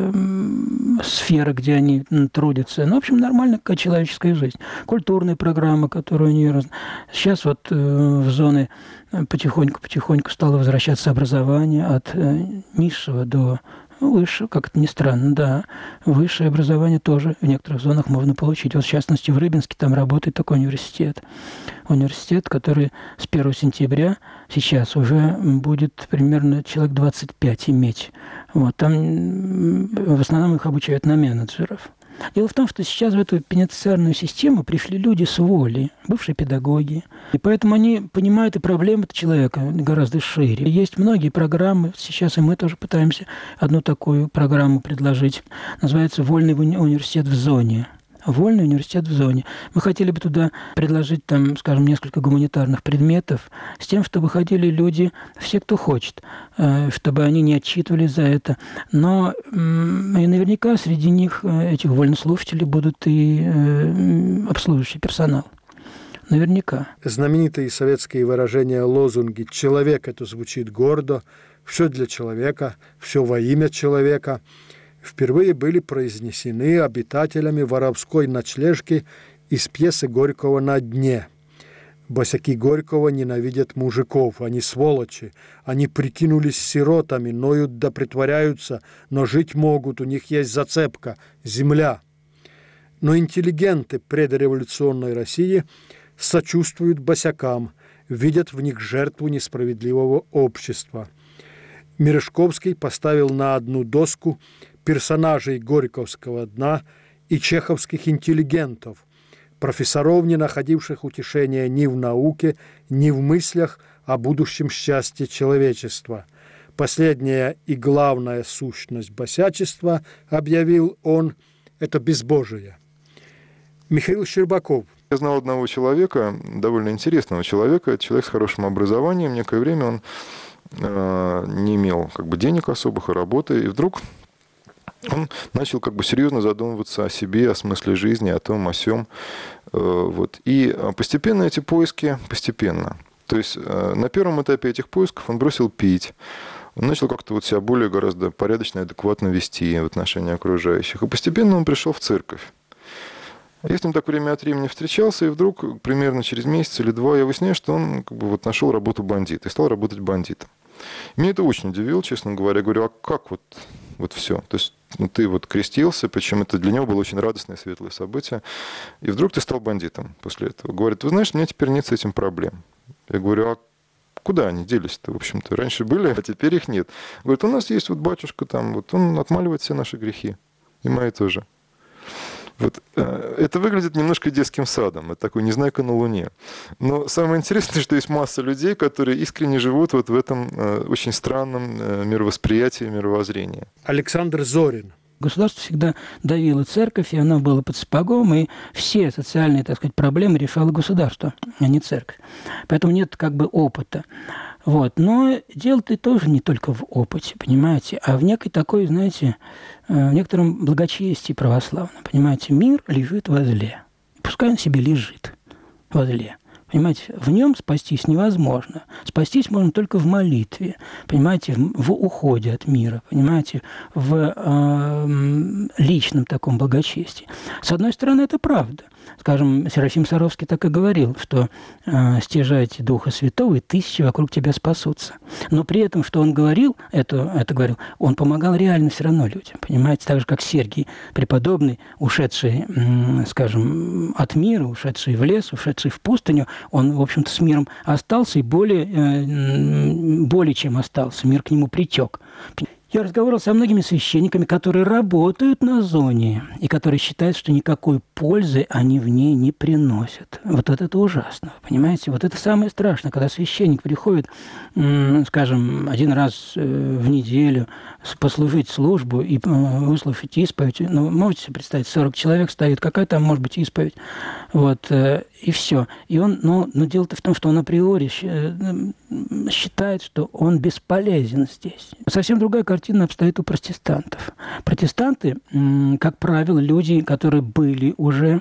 S19: сфера, где они трудятся. Ну, в общем, нормальная какая человеческая жизнь. Культурные программы, которые у нее... Сейчас вот в зоны потихоньку-потихоньку стало возвращаться образование от низшего до высшего, как это ни странно, да. Высшее образование тоже в некоторых зонах можно получить. Вот, в частности, в Рыбинске там работает такой университет. Университет, который с первого сентября сейчас уже будет примерно человек двадцать пять иметь. Вот, там в основном их обучают на менеджеров. Дело в том, что сейчас в эту пенитенциарную систему пришли люди с волей, бывшие педагоги. И поэтому они понимают и проблемы человека гораздо шире. Есть многие программы, сейчас и мы тоже пытаемся одну такую программу предложить. Называется «Вольный университет в зоне». Вольный университет в зоне. Мы хотели бы туда предложить, там, скажем, несколько гуманитарных предметов с тем, чтобы ходили люди, все, кто хочет, чтобы они не отчитывались за это. Но и наверняка среди них, этих вольнослушателей, будут и обслуживающий персонал. Наверняка.
S2: Знаменитые советские выражения, лозунги «человек» — это звучит гордо, «все для человека», «все во имя человека» впервые были произнесены обитателями воровской ночлежки из пьесы Горького «На дне». Босяки Горького ненавидят мужиков, они сволочи, они прикинулись сиротами, ноют да притворяются, но жить могут, у них есть зацепка – земля. Но интеллигенты предреволюционной России сочувствуют босякам, видят в них жертву несправедливого общества. Мережковский поставил на одну доску персонажей Горьковского дна и чеховских интеллигентов, профессоров, не находивших утешения ни в науке, ни в мыслях о будущем счастье человечества. Последняя и главная сущность босячества, объявил он, это безбожие. Михаил Щербаков.
S18: Я знал одного человека, довольно интересного человека, это человек с хорошим образованием. Некое время он э, не имел как бы денег особых и работы, и вдруг он начал как бы серьезно задумываться о себе, о смысле жизни, о том, о сём. Вот. И постепенно эти поиски, постепенно. То есть на первом этапе этих поисков он бросил пить. Он начал как-то вот себя более гораздо порядочно и адекватно вести в отношении окружающих. И постепенно он пришел в церковь. Я с ним так время от времени встречался, и вдруг, примерно через месяц или два, я выясняю, что он как бы вот нашел работу бандита и стал работать бандитом. Меня это очень удивило, честно говоря. Я говорю, а как вот, вот все? То есть ну, ты вот крестился, причем это для него было очень радостное, светлое событие, и вдруг ты стал бандитом после этого. Говорит, вы знаешь, у меня теперь нет с этим проблем. Я говорю, а куда они делись-то, в общем-то? Раньше были, а теперь их нет. Говорит, у нас есть вот батюшка там, вот он отмаливает все наши грехи, и мои тоже. Вот. Это выглядит немножко детским садом, это такой незнайка на Луне. Но самое интересное, что есть масса людей, которые искренне живут вот в этом очень странном мировосприятии, мировоззрении.
S2: Александр Зорин.
S19: Государство всегда давило церковь, и оно было под сапогом, и все социальные, так сказать, проблемы решало государство, а не церковь. Поэтому нет как бы опыта. Вот. Но дело-то тоже не только в опыте, понимаете, а в некой такой, знаете, в некотором благочестии православном. Понимаете, мир лежит возле. Пускай он себе лежит возле. Понимаете, в нем спастись невозможно. Спастись можно только в молитве, понимаете, в, в уходе от мира, понимаете, в э, личном таком благочестии. С одной стороны, это правда. Скажем, Серафим Саровский так и говорил, что э, стяжайте Духа Святого, и тысячи вокруг тебя спасутся. Но при этом, что он говорил, это, это говорил, он помогал реально все равно людям, понимаете, так же, как Сергий Преподобный, ушедший, э, скажем, от мира, ушедший в лес, ушедший в пустыню, он, в общем-то, с миром остался и более, э, более чем остался, мир к нему притек. Я разговаривал со многими священниками, которые работают на зоне и которые считают, что никакой пользы они в ней не приносят. Вот это ужасно, понимаете? Вот это самое страшное, когда священник приходит, скажем, один раз в неделю послужить службу и выслушать исповедь. Ну, можете себе представить, сорок человек стоит, какая там может быть исповедь? Вот, и все. И он, ну, но дело-то в том, что он априори считает, что он бесполезен здесь. Совсем другая картина обстоит у протестантов. Протестанты, как правило, люди, которые были уже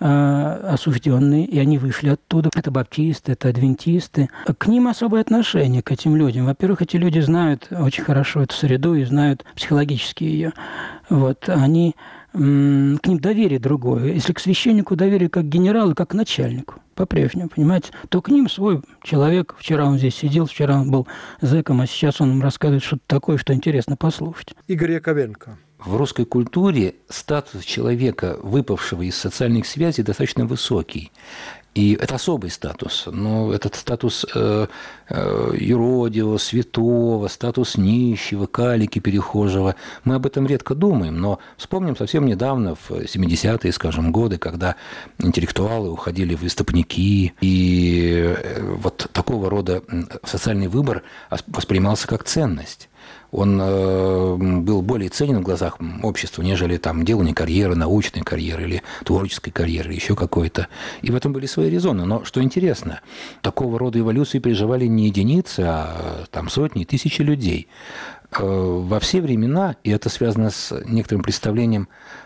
S19: осужденные, и они вышли оттуда. Это баптисты, это адвентисты. К ним особое отношение, к этим людям. Во-первых, эти люди знают очень хорошо эту среду и знают психологически ее. Вот, они... к ним доверие другое. Если к священнику доверие как к генералу, как к начальнику, по-прежнему, понимаете, то к ним свой человек. Вчера он здесь сидел, вчера он был зэком, а сейчас он им рассказывает что-то такое, что интересно послушать.
S2: Игорь Яковенко.
S9: В русской культуре статус человека, выпавшего из социальных связей, достаточно высокий. И это особый статус, но этот статус э, э, юродивого, святого, статус нищего, калики, перехожего, мы об этом редко думаем, но вспомним совсем недавно, в семидесятые, скажем, годы, когда интеллектуалы уходили в истопники, и вот такого рода социальный выбор воспринимался как ценность. Он э, был более ценен в глазах общества, нежели там делание карьеры, научной карьеры или творческой карьеры, или еще какой-то. И в этом были свои резоны. Но что интересно, такого рода эволюции переживали не единицы, а там сотни, тысячи людей. Э, во все времена, и это связано с некоторым представлением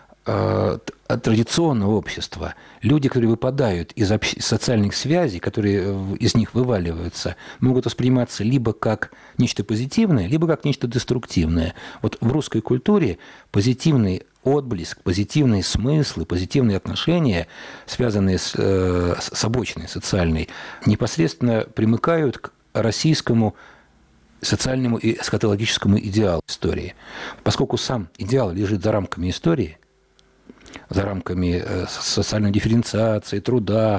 S9: э, традиционного общества, люди, которые выпадают из общ... социальных связей, которые из них вываливаются, могут восприниматься либо как нечто позитивное, либо как нечто деструктивное. Вот в русской культуре позитивный отблеск, позитивные смыслы, позитивные отношения, связанные с, э, с обочиной социальной, непосредственно примыкают к российскому социальному и эсхатологическому идеалу истории. Поскольку сам идеал лежит за рамками истории, за рамками социальной дифференциации, труда,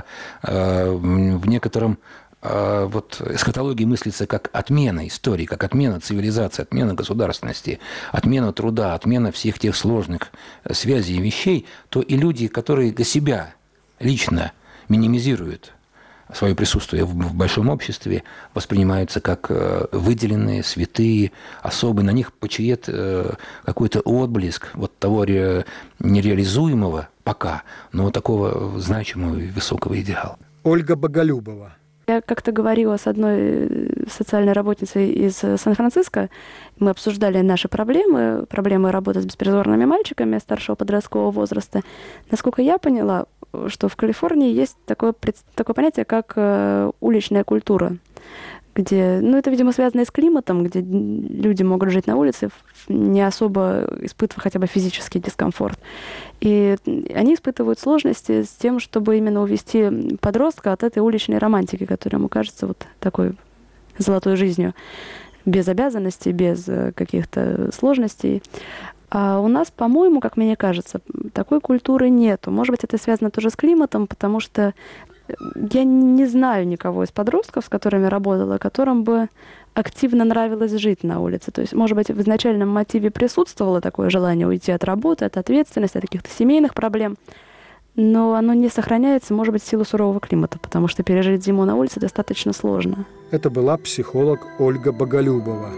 S9: в некотором вот эсхатологии мыслится как отмена истории, как отмена цивилизации, отмена государственности, отмена труда, отмена всех тех сложных связей и вещей, то и люди, которые для себя лично минимизируют свое присутствие в большом обществе, воспринимаются как выделенные, святые, особые. На них почиет какой-то отблеск вот того нереализуемого пока, но такого значимого и высокого идеала.
S2: Ольга Боголюбова.
S20: Я как-то говорила с одной социальной работницей из Сан-Франциско. Мы обсуждали наши проблемы, проблемы работы с беспризорными мальчиками старшего подросткового возраста. Насколько я поняла, что в Калифорнии есть такое, такое понятие, как э, уличная культура, где, ну, это, видимо, связано и с климатом, где люди могут жить на улице, не особо испытывая хотя бы физический дискомфорт. И они испытывают сложности с тем, чтобы именно увести подростка от этой уличной романтики, которая ему кажется вот такой золотой жизнью, без обязанностей, без каких-то сложностей. А у нас, по-моему, как мне кажется, такой культуры нету. Может быть, это связано тоже с климатом, потому что я не знаю никого из подростков, с которыми работала, которым бы активно нравилось жить на улице. То есть, может быть, в изначальном мотиве присутствовало такое желание уйти от работы, от ответственности, от каких-то семейных проблем, но оно не сохраняется, может быть, в силу сурового климата, потому что пережить зиму на улице достаточно сложно.
S2: Это была психолог Ольга Боголюбова.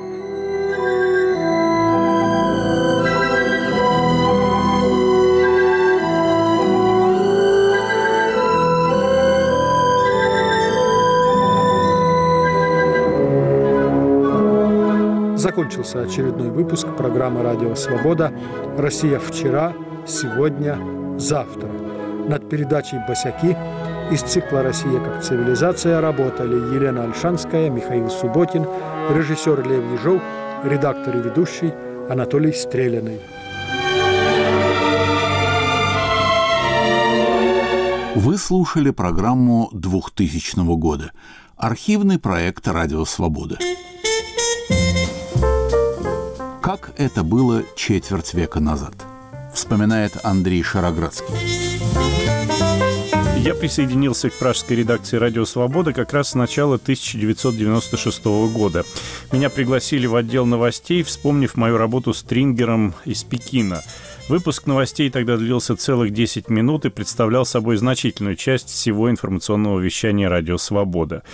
S2: Закончился очередной выпуск программы «Радио Свобода. Россия вчера, сегодня, завтра». Над передачей «Босяки» из цикла «Россия как цивилизация» работали Елена Ольшанская, Михаил Субботин, режиссер Лев Ежов, редактор и ведущий Анатолий Стреляный.
S1: Вы слушали программу двухтысячного года. Архивный проект «Радио Свобода». Как это было четверть века назад, вспоминает Андрей Шароградский.
S21: Я присоединился к пражской редакции «Радио Свобода» как раз с начала тысяча девятьсот девяносто шестого года. Меня пригласили в отдел новостей, вспомнив мою работу стрингером из Пекина. Выпуск новостей тогда длился целых десять минут и представлял собой значительную часть всего информационного вещания «Радио Свобода».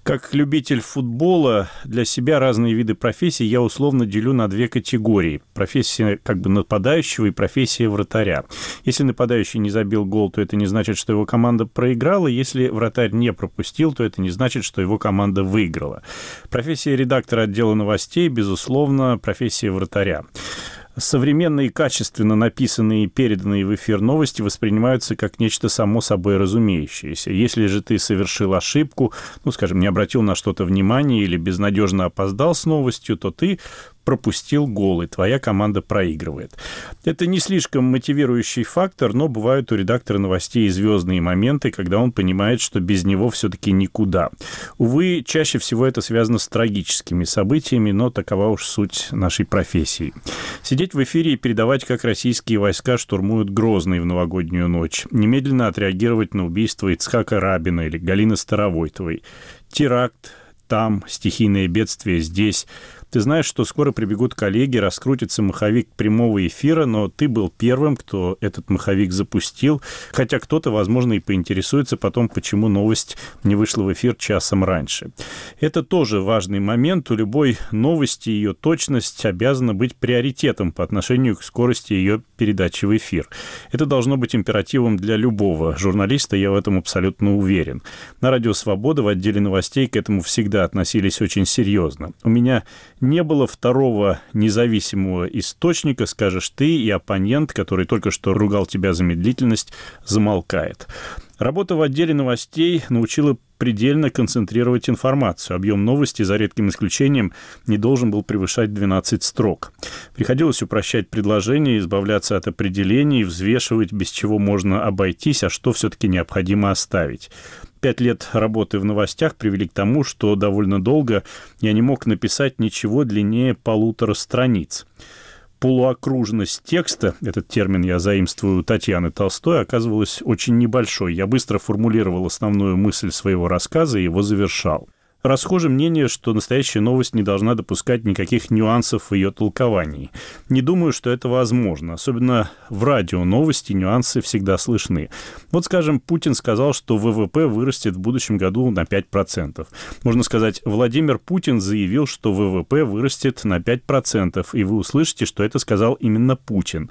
S21: Как любитель футбола, для себя разные виды профессий я условно делю на две категории. Профессия как бы нападающего и профессия вратаря. Если нападающий не забил гол, то это не значит, что его команда проиграла. Если вратарь не пропустил, то это не значит, что его команда выиграла. Профессия редактора отдела новостей, безусловно, профессия вратаря. Современные, качественно написанные и переданные в эфир новости воспринимаются как нечто само собой разумеющееся. Если же ты совершил ошибку, ну, скажем, не обратил на что-то внимания или безнадежно опоздал с новостью, то ты пропустил гол, и твоя команда проигрывает. Это не слишком мотивирующий фактор, но бывают у редактора новостей звездные моменты, когда он понимает, что без него все-таки никуда. Увы, чаще всего это связано с трагическими событиями, но такова уж суть нашей профессии. Сидеть в эфире и передавать, как российские войска штурмуют Грозный в новогоднюю ночь. Немедленно отреагировать на убийство Ицхака Рабина или Галины Старовойтовой. Теракт там, стихийное бедствие здесь. Ты знаешь, что скоро прибегут коллеги, раскрутится маховик прямого эфира, но ты был первым, кто этот маховик запустил, хотя кто-то, возможно, и поинтересуется потом, почему новость не вышла в эфир часом раньше. Это тоже важный момент. У любой новости ее точность обязана быть приоритетом по отношению к скорости ее передачи в эфир. Это должно быть императивом для любого журналиста, я в этом абсолютно уверен. На Радио Свобода в отделе новостей к этому всегда относились очень серьезно. У меня не было второго независимого источника, скажешь ты, и оппонент, который только что ругал тебя за медлительность, замолкает. Работа в отделе новостей научила предельно концентрировать информацию. Объем новости, за редким исключением, не должен был превышать двенадцать строк. Приходилось упрощать предложения, избавляться от определений, взвешивать, без чего можно обойтись, а что все-таки необходимо оставить. Пять лет работы в новостях привели к тому, что довольно долго я не мог написать ничего длиннее полутора страниц. Полуокружность текста, этот термин я заимствую у Татьяны Толстой, оказывалась очень небольшой. Я быстро формулировал основную мысль своего рассказа и его завершал. Расхоже мнение, что настоящая новость не должна допускать никаких нюансов в ее толковании. Не думаю, что это возможно. Особенно в радио новости нюансы всегда слышны. Вот, скажем, Путин сказал, что ВВП вырастет в будущем году на пять процентов. Можно сказать, Владимир Путин заявил, что ВВП вырастет на пять процентов, и вы услышите, что это сказал именно Путин.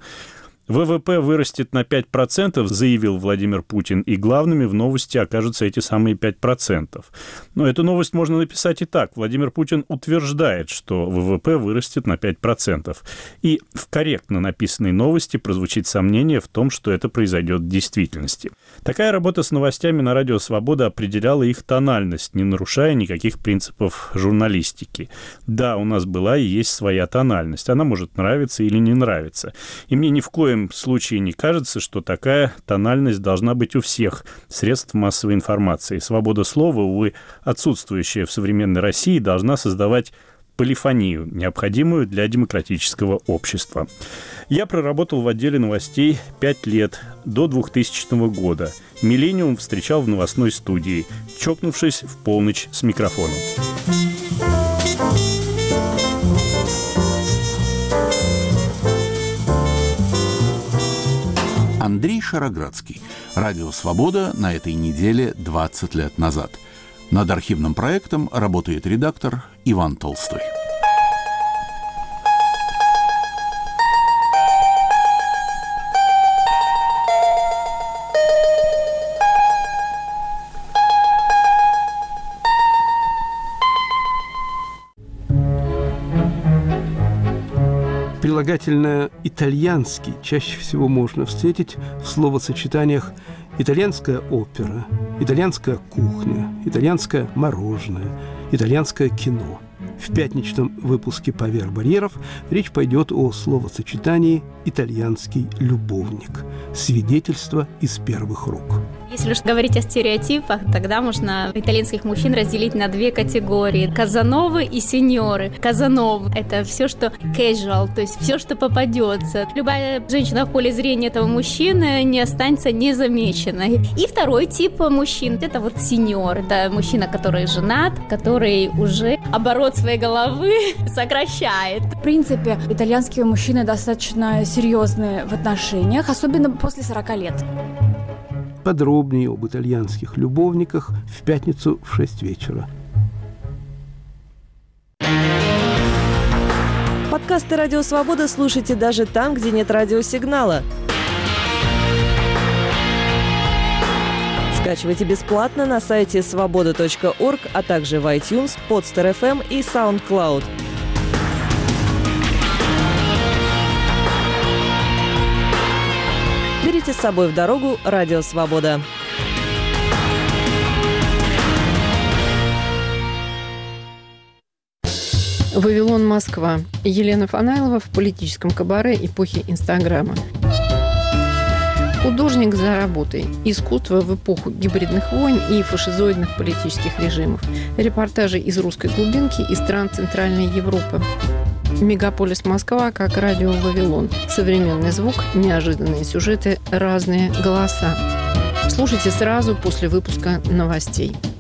S21: ВВП вырастет на пять процентов, заявил Владимир Путин, и главными в новости окажутся эти самые пять процентов. Но эту новость можно написать и так. Владимир Путин утверждает, что ВВП вырастет на пять процентов. И в корректно написанной новости прозвучит сомнение в том, что это произойдет в действительности. Такая работа с новостями на Радио Свобода определяла их тональность, не нарушая никаких принципов журналистики. Да, у нас была и есть своя тональность. Она может нравиться или не нравиться. И мне ни в коем В случае не кажется, что такая тональность должна быть у всех средств массовой информации. Свобода слова, увы, отсутствующая в современной России, должна создавать полифонию, необходимую для демократического общества. Я проработал в отделе новостей пять лет, до двухтысячного года. «Миллениум» встречал в новостной студии, чокнувшись в полночь с микрофоном.
S1: Андрей Шароградский. Радио «Свобода» на этой неделе двадцать лет назад. Над архивным проектом работает редактор Иван Толстой.
S3: Прилагательное «итальянский» чаще всего можно встретить в словосочетаниях «итальянская опера», «итальянская кухня», «итальянское мороженое», «итальянское кино». В пятничном выпуске «Поверх барьеров» речь пойдет о словосочетании «итальянский любовник». Свидетельство из первых рук.
S22: Если уж говорить о стереотипах, тогда можно итальянских мужчин разделить на две категории. Казановы и сеньоры. Казановы – это все, что casual, то есть все, что попадется. Любая женщина в поле зрения этого мужчины не останется незамеченной. И второй тип мужчин – это вот сеньор. Это мужчина, который женат, который уже оборот своей головы сокращает.
S23: В принципе, итальянские мужчины достаточно серьезные в отношениях, особенно после сорока лет.
S3: Подробнее об итальянских любовниках в пятницу в шесть вечера.
S4: Подкасты «Радио Свобода» слушайте даже там, где нет радиосигнала. Скачивайте бесплатно на сайте свобода точка орг, а также в iTunes, Podster эф эм и SoundCloud. Берите с собой в дорогу «Радио Свобода».
S5: «Вавилон, Москва». Елена Фанайлова в политическом кабаре эпохи Инстаграма. Художник за работой. Искусство в эпоху гибридных войн и фашизоидных политических режимов. Репортажи из русской глубинки и стран Центральной Европы. Мегаполис Москва как радио «Вавилон». Современный звук, неожиданные сюжеты, разные голоса. Слушайте сразу после выпуска новостей.